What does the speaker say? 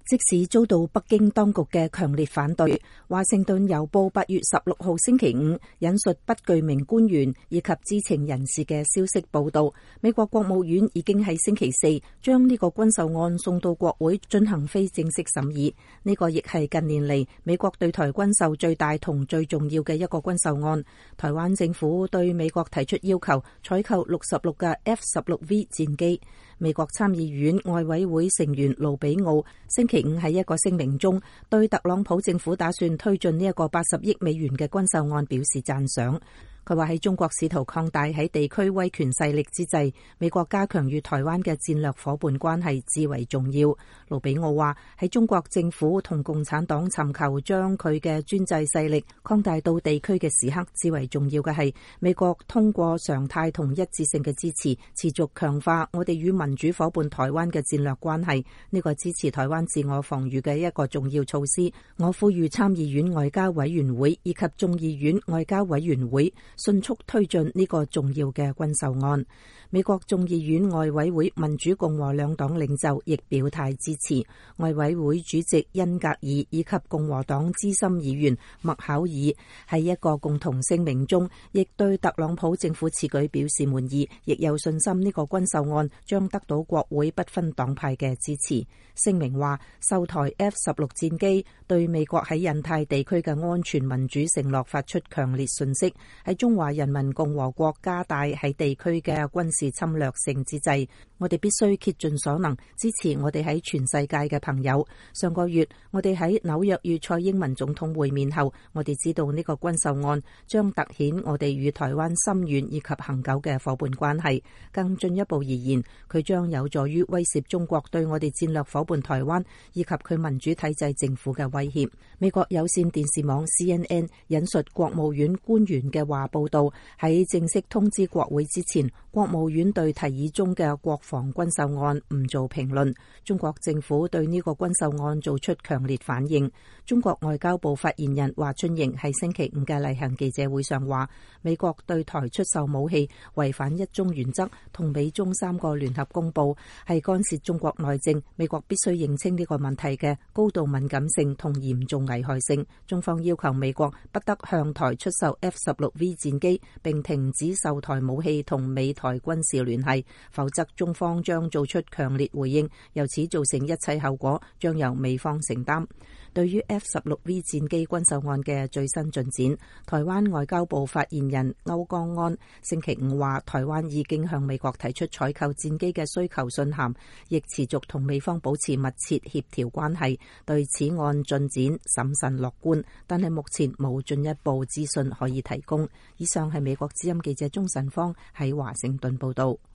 即使遭到北京當局嘅強烈反對，華盛頓郵報8月16號星期五引述不具名官員以及知情人士嘅消息報道，美國國務院已經喺星期四將呢個軍售案送到國會進行非正式審議。呢個亦係近年嚟美國對台軍售最大同最重要嘅一個軍售案。台灣政府對美國提出要求，採購66架 F-16V 戰機。美國參議院外委會成員盧比奧星期五喺一個聲明中，對特朗普政府打算推進呢一個80億美元嘅軍售案表示讚賞。佢話喺中國試圖擴大喺地區威權勢力之際，美國加強與台灣嘅戰略夥伴關係至為重要。盧比奧話喺中國政府同共產黨尋求將佢嘅專制勢力擴大到地區嘅時刻，至為重要嘅係美國通過常態同一致性嘅支持，持續強化我哋與民主夥伴台灣嘅戰略關係。呢個支持台灣自我防禦嘅一個重要措施。我呼籲參議院外交委員會以及眾議院外交委員會迅速推進呢個重要嘅軍售案。美國眾議院外委會民主共和兩黨領袖亦表態支持。外委會主席恩格爾以及共和黨資深議員麥考爾喺一個共同聲明中，亦對特朗普政府此舉表示滿意，亦有信心呢個軍售案將得到國會不分黨派嘅支持。聲明話，售台 F-16 戰機對美國喺印太地區嘅安全民主承諾發出強烈訊息。喺中華人民共和國加大喺地區嘅軍事侵略性之際，我哋必須竭盡所能支持我哋喺全世界嘅朋友。上個月我哋喺紐約與蔡英文總統會面後，我哋知道呢個軍售案將凸顯我哋與台灣深遠以及恆久嘅夥伴關係。更進一步而言，佢將有助於威懾中國對我哋戰略夥伴台灣以及佢民主體制政府嘅威脅。美國有線電視網 CNN 引述國務院官員嘅話報道，喺正式通知國會之前，國務院對提議中嘅國防軍售案唔做評論。中國政府對呢個軍售案做出強烈反應。中國外交部發言人華春瑩喺星期五嘅例行記者會上話，美國對台出售武器違反一中原則同美中3個聯合公報，係干涉中國內政。美國必須認清呢個問題嘅高度敏感性同嚴重危害性。中方要求美國不得向台出售 F-16V 戰機，並停止售台武器同美台軍事聯繫，否則中方將做出強烈回應，由此造成一切後果將由美方承擔。對於 F-16V 戰機軍售案嘅最新進展，台灣外交部發言人歐江安星期五話，台灣已經向美國提出採購戰機嘅需求信函，亦持續同美方保持密切協調關係，對此案進展審慎樂觀，但係目前冇進一步資訊可以提供。以上係美國之音記者鍾晨芳喺華盛頓報道。